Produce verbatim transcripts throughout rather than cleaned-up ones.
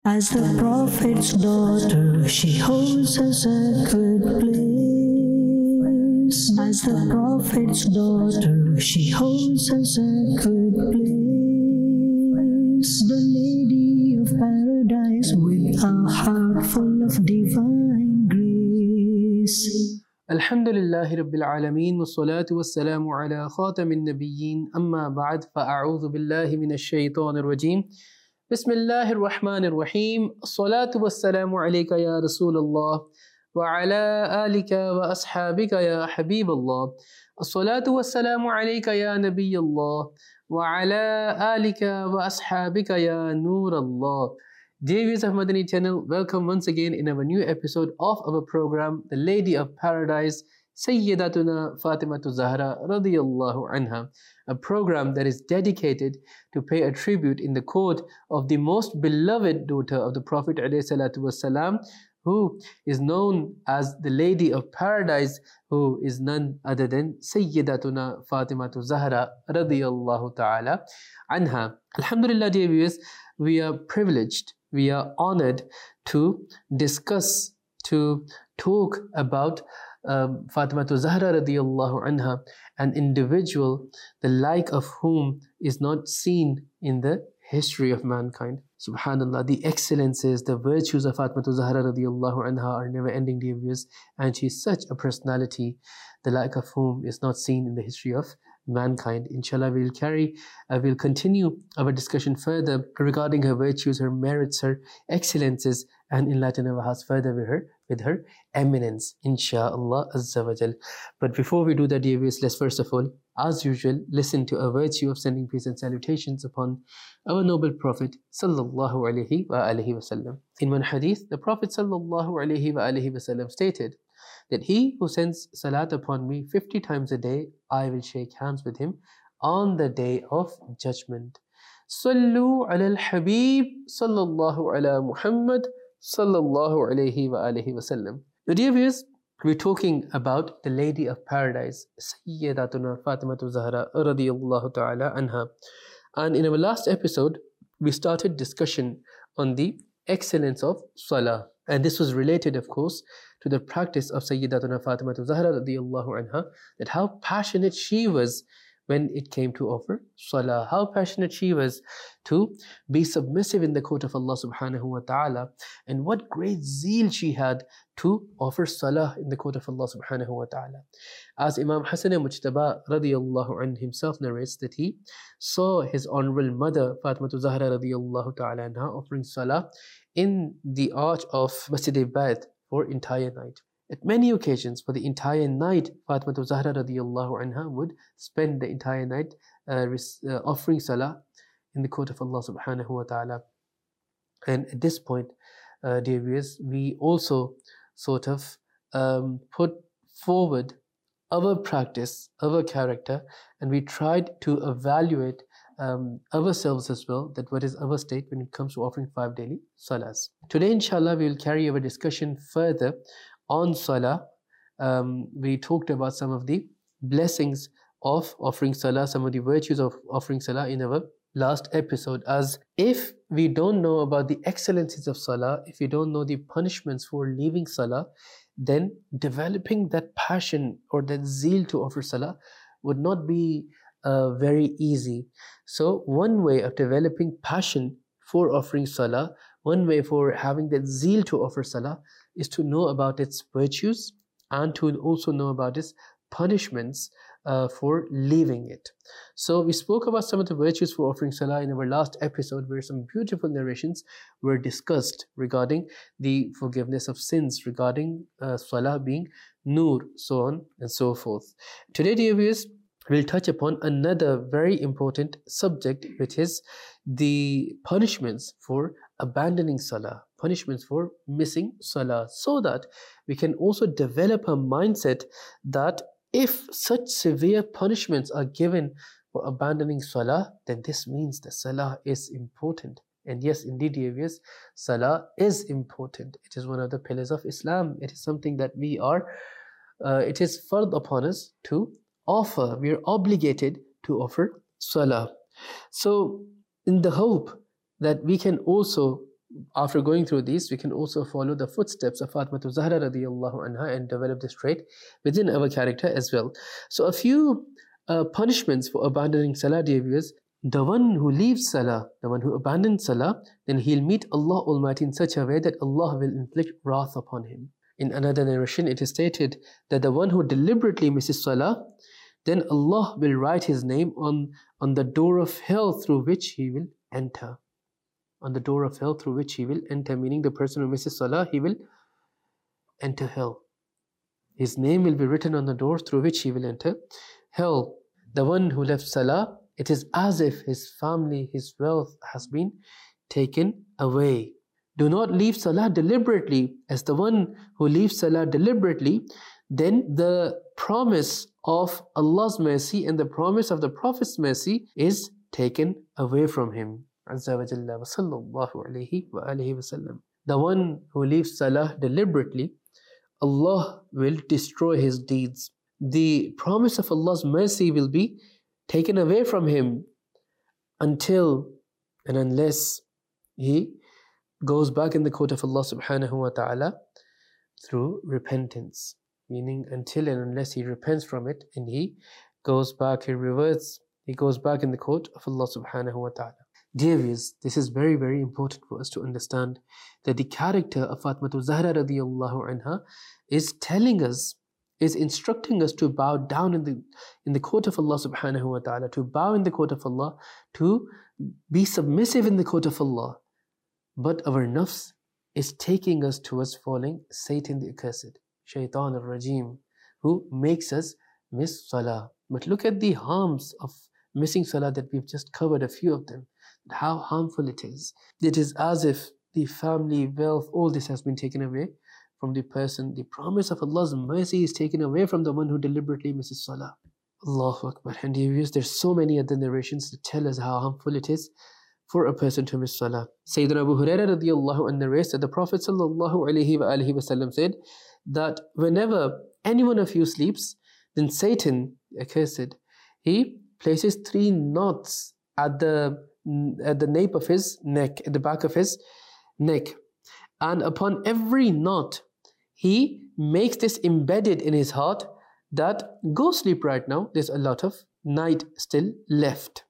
As the Prophet's daughter, she holds a sacred place. As the Prophet's daughter, she holds a sacred place. The Lady of Paradise with a heart full of divine grace. Alhamdulillahi Rabbil Alameen wa salatu wa salamu ala khatamin nabiyyin amma ba'd fa'a'udhu billahi minash shaytanir rajeem. Bismillahir Rahmanir Rahim. Salatu wa salamu alayka ya Rasulullah wa ala alika wa ashabika ya Habiballah. Salatu wa salamu alayka ya Nabiyallah wa ala alika wa ashabika ya Noorallah. Dear viewers of Madani channel, welcome once again in our new episode of our program, The Lady of Paradise, Sayyidatuna Fatimatu Zahra radiyallahu anha, a program that is dedicated to pay a tribute in the court of the most beloved daughter of the Prophet alayhi salatu wasalam, who is known as the Lady of Paradise, who is none other than Sayyidatuna Fatimatu Zahra radiyallahu ta'ala anha. Alhamdulillah, dear viewers, we are privileged, we are honored to discuss, to talk about um, Fatimatu Zahra radiyallahu anha, an individual the like of whom is not seen in the history of mankind. Subhanallah, the excellences, the virtues of Fatimatu Zahra radiyallahu anha are never ending, dear viewers, and she is such a personality the like of whom is not seen in the history of mankind. Inshallah, we'll carry, uh, we'll continue our discussion further regarding her virtues, her merits, her excellences, and enlighten our hearts further with her, with her eminence, inshallah azza wa jal. But before we do that, dear viewers, let's first of all, as usual, listen to a virtue of sending peace and salutations upon our noble Prophet sallallahu alaihi wa alihi wasallam. In one hadith, the Prophet sallallahu alaihi wa alihi wasallam stated that he who sends salat upon me fifty times a day, I will shake hands with him on the day of judgment. Sallu ala al-Habib sallallahu ala Muhammad sallallahu alayhi wa alihi wasallam. Now, dear viewers, we're talking about the Lady of Paradise, Sayyidatuna Fatimatu Zahra radiyallahu ta'ala anha. And in our last episode, we started discussion on the excellence of Salah. And this was related, of course, to the practice of Sayyidatuna Fatimatu Zahra radiyallahu anha, that how passionate she was when it came to offer Salah, how passionate she was to be submissive in the court of Allah subhanahu wa ta'ala, and what great zeal she had to offer Salah in the court of Allah subhanahu wa ta'ala. As Imam Hasan Mujtaba radiyallahu anhu himself narrates that he saw his honorable mother Fatimatu Zahra radiyallahu ta'ala anha offering Salah in the arch of Masjid-e-Bait for entire night. At many occasions, for the entire night, Fatimatu Zahra radiyallahu anha would spend the entire night uh, uh, offering Salah in the court of Allah subhanahu wa ta'ala. And at this point, uh, dear viewers, we also sort of um, put forward our practice, our character, and we tried to evaluate um, ourselves as well, that what is our state when it comes to offering five daily Salahs. Today, inshallah, we will carry our discussion further on Salah. Um, we talked about some of the blessings of offering Salah, some of the virtues of offering Salah in our last episode. As if we don't know about the excellences of Salah, if we don't know the punishments for leaving Salah, then developing that passion or that zeal to offer Salah would not be uh, very easy. So one way of developing passion for offering Salah, one way for having that zeal to offer Salah, is to know about its virtues and to also know about its punishments uh, for leaving it. So we spoke about some of the virtues for offering Salah in our last episode, where some beautiful narrations were discussed regarding the forgiveness of sins, regarding uh, Salah being Noor, so on and so forth. Today, dear viewers, we'll touch upon another very important subject, which is the punishments for abandoning Salah, punishments for missing Salah, so that we can also develop a mindset that if such severe punishments are given for abandoning Salah, then this means that Salah is important. And yes, indeed, dear viewers, Salah is important. It is one of the pillars of Islam. It is something that we are, uh, it is fard upon us to offer. We are obligated to offer Salah. So in the hope that we can also after going through these, we can also follow the footsteps of Fatima Zahra radiallahu anha and develop this trait within our character as well. So a few uh, punishments for abandoning salah, dear viewers. The one who leaves salah, the one who abandons salah, then he'll meet Allah Almighty in such a way that Allah will inflict wrath upon him. In another narration, it is stated that the one who deliberately misses salah, then Allah will write his name on, on the door of hell through which he will enter. On the door of hell through which he will enter, meaning the person who misses salah, he will enter hell. His name will be written on the door through which he will enter hell. The one who left salah, it is as if his family, his wealth has been taken away. Do not leave salah deliberately. As the one who leaves salah deliberately, then the promise of Allah's mercy and the promise of the Prophet's mercy is taken away from him. Azza wa Jalla wa sallallahu alayhi wa alihi wa sallam. The one who leaves salah deliberately, Allah will destroy his deeds. The promise of Allah's mercy will be taken away from him until and unless he goes back in the court of Allah subhanahu wa ta'ala through repentance. Meaning until and unless he repents from it and he goes back, he reverts, he goes back in the court of Allah subhanahu wa ta'ala. Dear viewers, this is very very important for us to understand that the character of Fatima Zahra radiallahu anha is telling us, is instructing us to bow down in the in the court of Allah subhanahu wa ta'ala, to bow in the court of Allah, to be submissive in the court of Allah. But our nafs is taking us towards falling Satan the accursed, Shaitan al-Rajim, who makes us miss salah. But look at the harms of missing salah that we've just covered a few of them, how harmful it is. It is as if the family, wealth, all this has been taken away from the person. The promise of Allah's mercy is taken away from the one who deliberately misses salah. Allahu Akbar. And there's so many other narrations that tell us how harmful it is for a person to miss salah. Sayyidina Abu Hurairah radiallahu anhu narrates that the Prophet sallallahu alayhi wa alihi wa sallam said that whenever any one of you sleeps, then Satan, accursed, he places three knots at the at the nape of his neck, at the back of his neck, and upon every knot he makes this embedded in his heart that go sleep right now, there's a lot of night still left.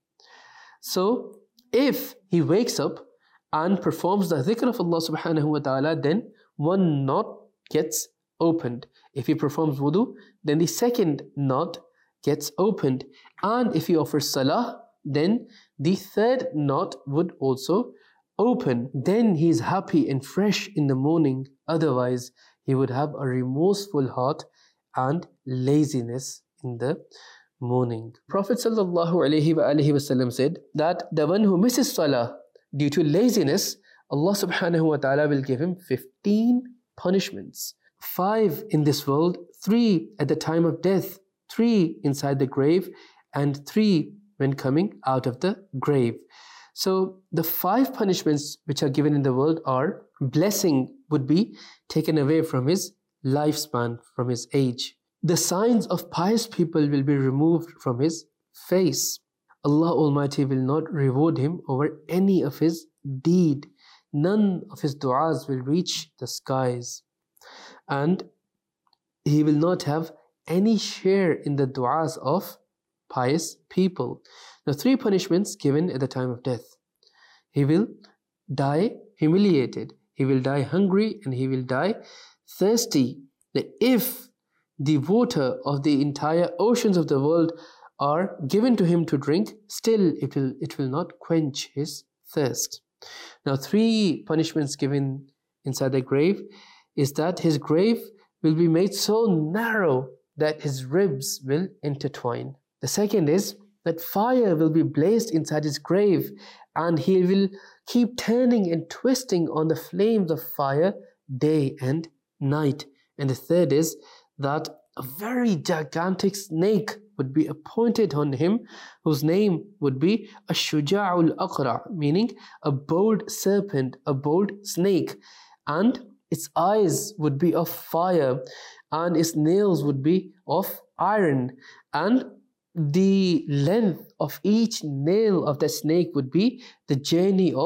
So if he wakes up and performs the dhikr of Allah subhanahu wa ta'ala, then one knot gets opened. If he performs wudu, then the second knot gets opened. And if he offers salah, then the third knot would also open. Then he is happy and fresh in the morning. Otherwise, he would have a remorseful heart and laziness in the morning. Prophet sallallahu alaihi wa alihi wasallam said that the one who misses salah due to laziness, Allah subhanahu wa ta'ala will give him fifteen punishments. Five in this world, three at the time of death, three inside the grave, and three when coming out of the grave. So the five punishments which are given in the world are: blessing would be taken away from his lifespan, from his age. The signs of pious people will be removed from his face. Allah Almighty will not reward him over any of his deed. None of his du'as will reach the skies. And he will not have any share in the du'as of pious people. Now, three punishments given at the time of death. He will die humiliated, he will die hungry, and he will die thirsty. That if the water of the entire oceans of the world are given to him to drink, still it will, it will not quench his thirst. Now, three punishments given inside the grave is that his grave will be made so narrow that his ribs will intertwine. The second is that fire will be blazed inside his grave, and he will keep turning and twisting on the flames of fire day and night. And the third is that a very gigantic snake would be appointed on him, whose name would be Ash-Shuja'ul Aqra, meaning a bold serpent, a bold snake, and its eyes would be of fire, and its nails would be of iron, and the length of each nail of the snake would be the journey of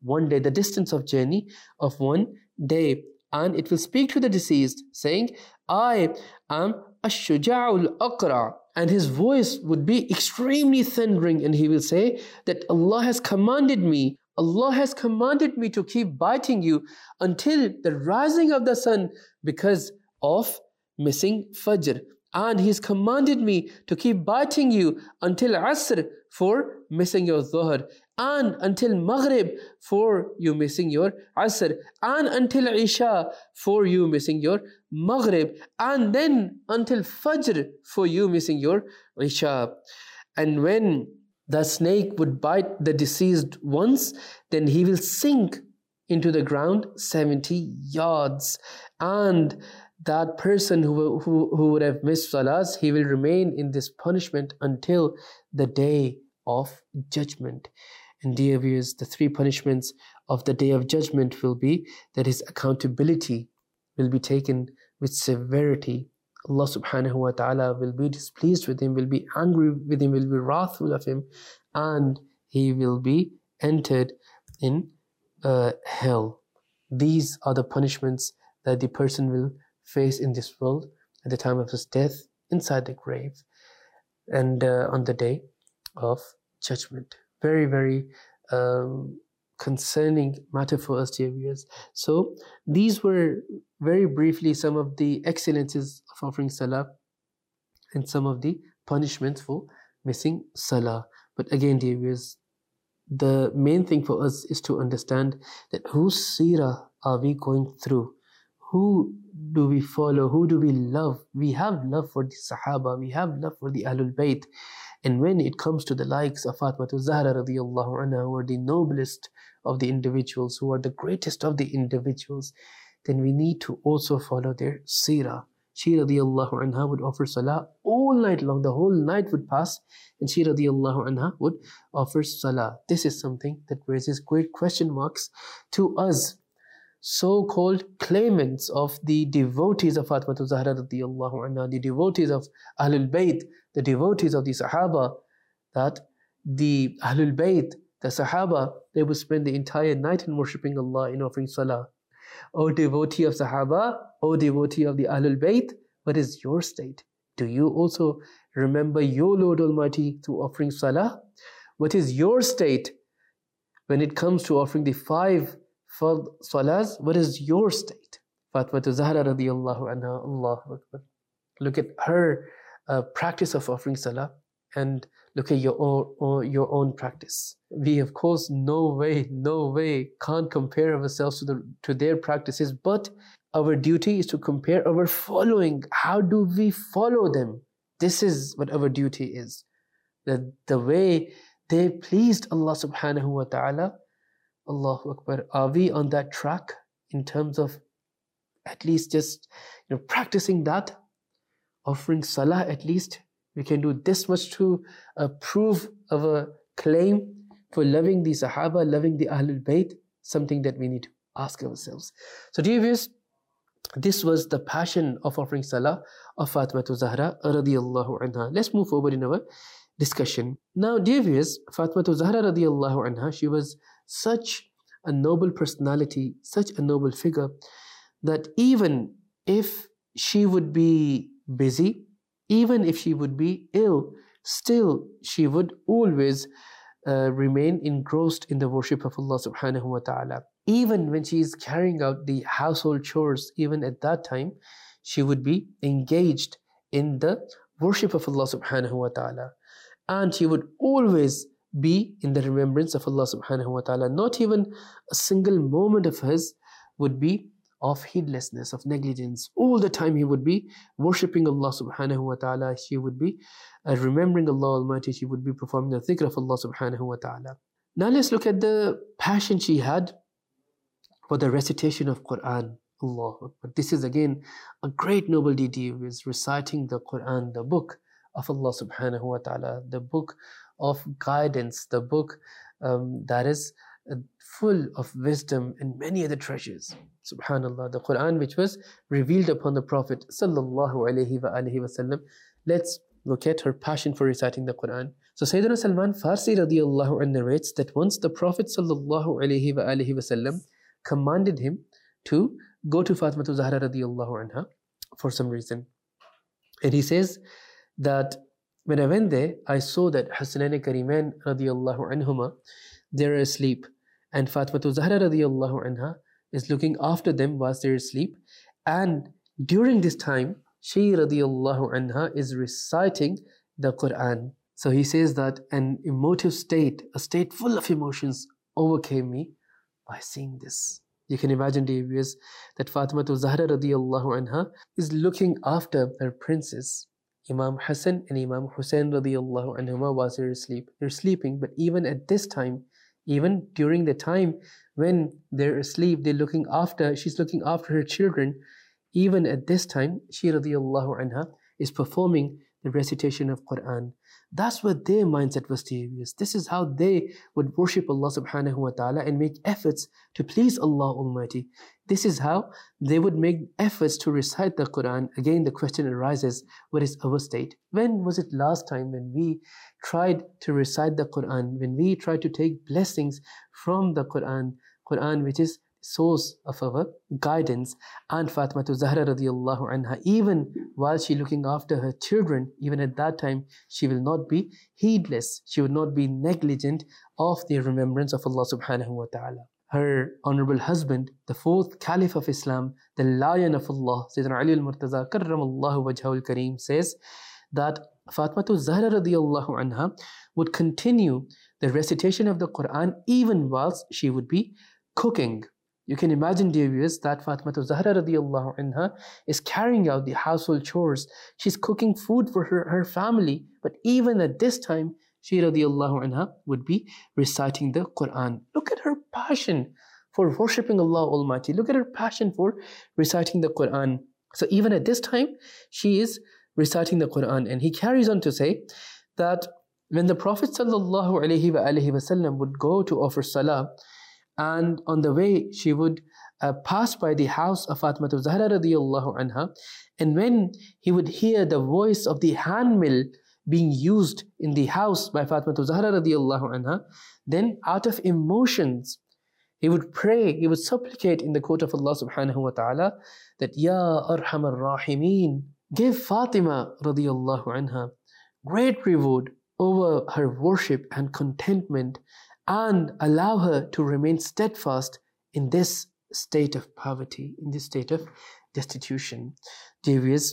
one day, the distance of journey of one day. And it will speak to the deceased, saying, I am Ash-Shuja'ul Aqra. And his voice would be extremely thundering, and he will say that Allah has commanded me, Allah has commanded me to keep biting you until the rising of the sun because of missing Fajr. And He's commanded me to keep biting you until Asr for missing your Dhuhr, and until Maghrib for you missing your Asr, and until Isha for you missing your Maghrib, and then until Fajr for you missing your Isha. And when the snake would bite the deceased once, then he will sink into the ground seventy yards, and that person who, who, who would have missed salahs, he will remain in this punishment until the day of judgment. And dear viewers, the three punishments of the day of judgment will be that his accountability will be taken with severity. Allah subhanahu wa ta'ala will be displeased with him, will be angry with him, will be wrathful of him, and he will be entered in uh, hell. These are the punishments that the person will face in this world at the time of his death, inside the grave, and uh, on the day of judgment. Very, very um, concerning matter for us, dear viewers. So these were very briefly some of the excellences of offering salah and some of the punishments for missing salah. But again, dear viewers, the main thing for us is to understand that whose seerah are we going through? Who do we follow? Who do we love? We have love for the Sahaba, we have love for the Ahlul Bayt. And when it comes to the likes of Fatimatu Zahra radiallahu anha, who are the noblest of the individuals, who are the greatest of the individuals, then we need to also follow their seerah. She radiallahu anha would offer salah all night long, the whole night would pass, and she radiallahu anha would offer salah. This is something that raises great question marks to us, so-called claimants of the devotees of Fatimatu Zahra radiallahu anha, the devotees of Ahlul Bayt, the devotees of the Sahaba, that the Ahlul Bayt, the Sahaba, they would spend the entire night in worshipping Allah, in offering salah. O devotee of Sahaba, O devotee of the Ahlul Bayt, what is your state? Do you also remember your Lord Almighty through offering salah? What is your state when it comes to offering the five fard salahs? What is your state? Fatimatu Zahra radiallahu anha, Allahu Akbar. Look at her uh, practice of offering salah, and look at your own, or your own practice. We, of course, no way, no way can't compare ourselves to, the, to their practices, but our duty is to compare our following. How do we follow them? This is what our duty is. That the way they pleased Allah subhanahu wa ta'ala, Allahu Akbar, are we on that track in terms of at least just you know practicing that? Offering salah, at least we can do this much to uh, prove our claim for loving the Sahaba, loving the Ahlul Bayt, something that we need to ask ourselves. So dear viewers, this was the passion of offering salah of Fatimatu Zahra radiallahu anha. Let's move forward in our discussion. Now dear viewers, Fatimatu Zahra radiallahu anha, she was such a noble personality, such a noble figure, that even if she would be busy, even if she would be ill, still she would always uh, remain engrossed in the worship of Allah subhanahu wa ta'ala. Even when she is carrying out the household chores, even at that time, she would be engaged in the worship of Allah subhanahu wa ta'ala. And she would always be in the remembrance of Allah subhanahu wa ta'ala. Not even a single moment of hers would be of heedlessness, of negligence. All the time he would be worshipping Allah subhanahu wa ta'ala. She would be uh, remembering Allah Almighty. She would be performing the dhikr of Allah subhanahu wa ta'ala. Now let's look at the passion she had for the recitation of Quran. Allah. But this is again a great noble deed, is reciting the Quran, the book of Allah subhanahu wa ta'ala, the book of guidance, the book um, that is uh, full of wisdom and many other treasures. Subhanallah, the Quran which was revealed upon the Prophet sallallahu alaihi wa alihi wasallam. Let's look at her passion for reciting the Quran. So Sayyidina Salman Farsi radiallahu anhu narrates that once the Prophet sallallahu alayhi wa alihi wasallam commanded him to go to Fatima Zahra radiallahu anha for some reason. And he says that when I went there, I saw that Hasanain Karimain radiallahu anhuma, they're asleep. And Fatima Zahra radiallahu anha is looking after them whilst they're asleep. And during this time, she radiallahu anha is reciting the Quran. So he says that an emotive state, a state full of emotions overcame me by seeing this. You can imagine, dear viewers, that Fatima Zahra radiallahu anha is looking after her princes. Imam Hassan and Imam Hussein radiallahu anhuma was they're asleep. They're sleeping, but even at this time, even during the time when they're asleep, they're looking after, she's looking after her children. Even at this time, she radiallahu anha is performing the recitation of Quran. That's what their mindset was, dear viewers. This is how they would worship Allah subhanahu wa ta'ala and make efforts to please Allah Almighty. This is how they would make efforts to recite the Quran. Again, the question arises, what is our state? When was it last time when we tried to recite the Quran, when we tried to take blessings from the Quran, Quran which is source of our guidance? And Fatima Zahra radiallahu anha, even while she looking after her children, even at that time, she will not be heedless. She will not be negligent of the remembrance of Allah subhanahu wa ta'ala. Her honorable husband, the fourth Caliph of Islam, the Lion of Allah, Sayyidina Ali al-Murtaza karramallahu wajhahu al-Kareem, says that Fatima Zahra radiallahu anha would continue the recitation of the Quran even whilst she would be cooking. You can imagine, dear viewers, that Fatima Zahra radiallahu anha is carrying out the household chores. She's cooking food for her, her family. But even at this time, she radiallahu anha would be reciting the Quran. Look at her passion for worshipping Allah Almighty. Look at her passion for reciting the Quran. So even at this time, she is reciting the Quran. And he carries on to say that when the Prophet sallallahu alaihi wasallam would go to offer salah, and on the way she would uh, pass by the house of Fatima Zahra radiallahu anha, and when he would hear the voice of the hand mill being used in the house by Fatima Zahra radiallahu anha, then out of emotions, he would pray, he would supplicate in the court of Allah subhanahu wa ta'ala that, Ya Arhamar Rahimeen, give Fatima radiallahu anha great reward over her worship and contentment, and allow her to remain steadfast in this state of poverty, in this state of destitution. Dear viewers,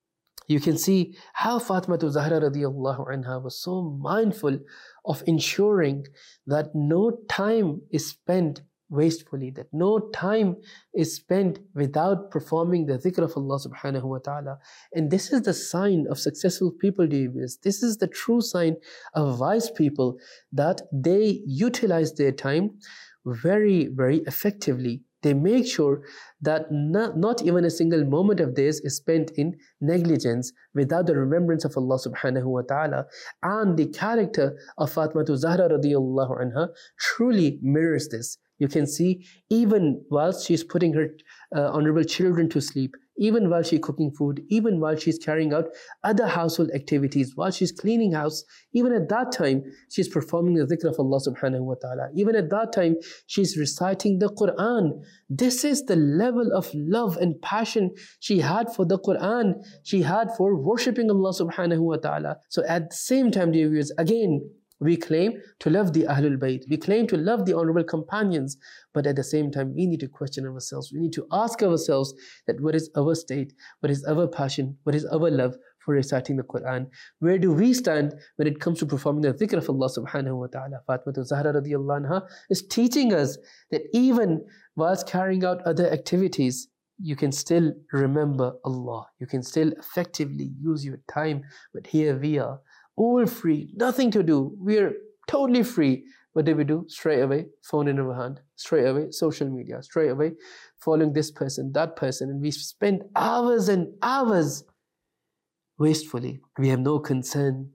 you can see how Fatima Zahra radiallahu anha was so mindful of ensuring that no time is spent wastefully, that no time is spent without performing the dhikr of Allah subhanahu wa ta'ala. And this is the sign of successful people, dear viewers. This is the true sign of wise people, that they utilize their time very, very effectively. They make sure that not, not even a single moment of theirs is spent in negligence without the remembrance of Allah subhanahu wa ta'ala. And the character of Fatima Zahra radiallahu anha truly mirrors this. You can see, even whilst she's putting her uh, honorable children to sleep, even while she's cooking food, even while she's carrying out other household activities, while she's cleaning house, even at that time, she's performing the dhikr of Allah subhanahu wa ta'ala. Even at that time, she's reciting the Quran. This is the level of love and passion she had for the Quran, she had for worshipping Allah subhanahu wa ta'ala. So at the same time, dear viewers, again, we claim to love the Ahlul Bayt. We claim to love the honorable companions. But at the same time, we need to question ourselves. We need to ask ourselves that what is our state? What is our passion? What is our love for reciting the Quran? Where do we stand when it comes to performing the dhikr of Allah subhanahu wa ta'ala? Fatima Zahra radiallahu anha is teaching us that even whilst carrying out other activities, you can still remember Allah. You can still effectively use your time. But here we are, all free, nothing to do. We're totally free. What do we do? Straight away, phone in our hand. Straight away, social media. Straight away, following this person, that person. And we spend hours and hours wastefully. We have no concern,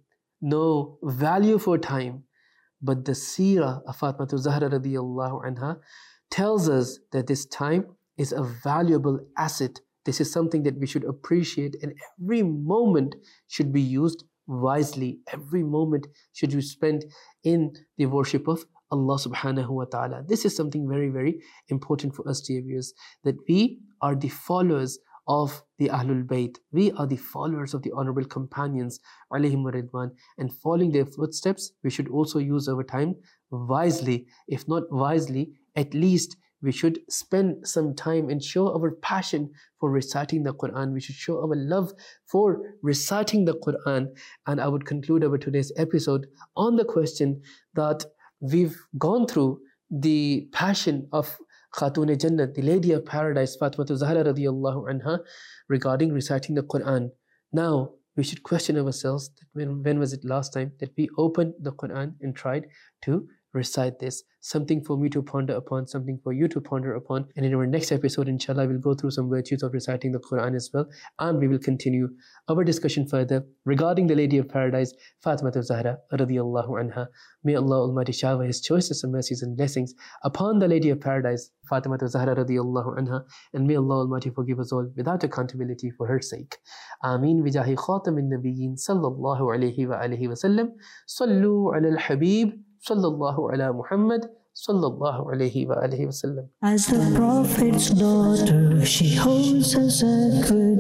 no value for time. But the seerah of Fatima Zahra radiallahu anha tells us that this time is a valuable asset. This is something that we should appreciate, and every moment should be used wisely. Every moment should you spend in the worship of Allah subhanahu wa ta'ala. This is something very, very important for us, dear viewers, that we are the followers of the Ahlul Bayt. We are the followers of the honorable companions, alayhim ridwan, and following their footsteps, we should also use our time wisely. If not wisely, at least we should spend some time and show our passion for reciting the Quran. We should show our love for reciting the Quran. And I would conclude our today's episode on the question that we've gone through the passion of Khatun Jannat, the Lady of Paradise, Fatima Zahra radiyallahu anha, regarding reciting the Quran. Now, we should question ourselves that when, when was it last time that we opened the Quran and tried to recite this? Something for me to ponder upon, something for you to ponder upon. And in our next episode, inshallah, we'll go through some virtues of reciting the Quran as well. And we will continue our discussion further regarding the Lady of Paradise, Fatima Zahra radiyallahu anha. May Allah Almighty shower His choices and mercies and blessings upon the Lady of Paradise, Fatima Zahra radiyallahu anha. And may Allah Almighty forgive us all without accountability for her sake. Ameen. Bijahi khatamin nabiyyin sallallahu alayhi wa alihi wa sallam. Sallu ala al-habib. Sallallahu ala Muhammad, sallallahu alayhi wa alihi wa sallam. As the Prophet's daughter, she holds a sacred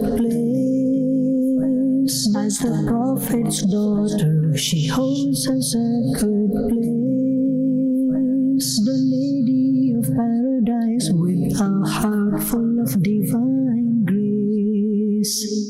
place. As the Prophet's daughter, she holds a sacred place. The Lady of Paradise with a heart full of divine grace.